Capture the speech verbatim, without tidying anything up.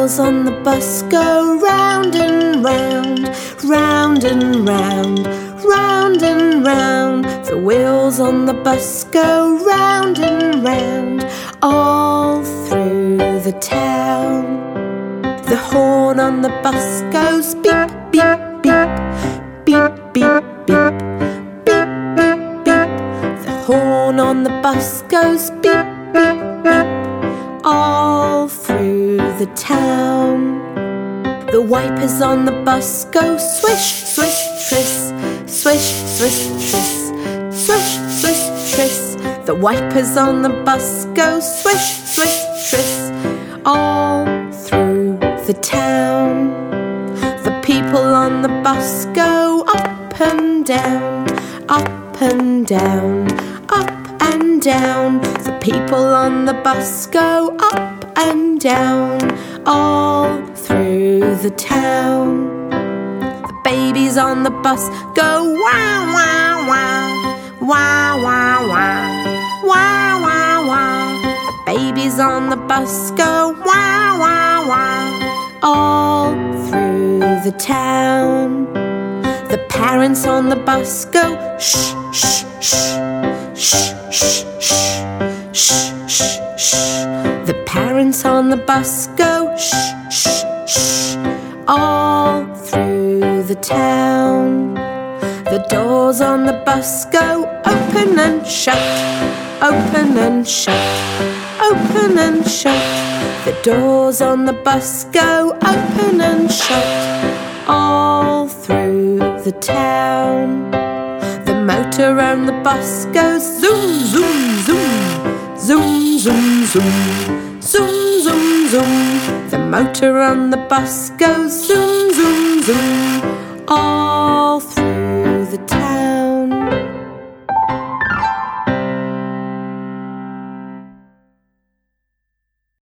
wheels on the bus go round and round, round and round, round and round. The wheels on the bus go round and round, all through the town. The horn on the bus goes beep, beep, beep, beep, beep, beep, beep, beep, beep. The horn on the bus goes beep, beep, beep, all through the town. The wipers on the bus go swish, swish, triss, swish, swish, triss, swish, swish, triss. The wipers on the bus go swish, swish, triss, all through the town. The people on the bus go up and down, up and down, up and down. The people on the bus go up and down, all through the town. The babies on the bus go wow, wow, wow, wow, wow, wow, wow, wow, wow. The babies on the bus go wow, wow, wow, all through the town. The parents on the bus go shh, shh, shh, shh, shh, shh, shh, shh, shh. The parents on the bus go shh, shh, shh, all through the town. The doors on the bus go open and shut, open and shut, open and shut. The doors on the bus go open and shut, all through the town. The motor on the bus goes zoom, zoom, zoom, zoom, zoom, zoom, zoom, zoom, zoom. The motor on the bus goes zoom, zoom, zoom,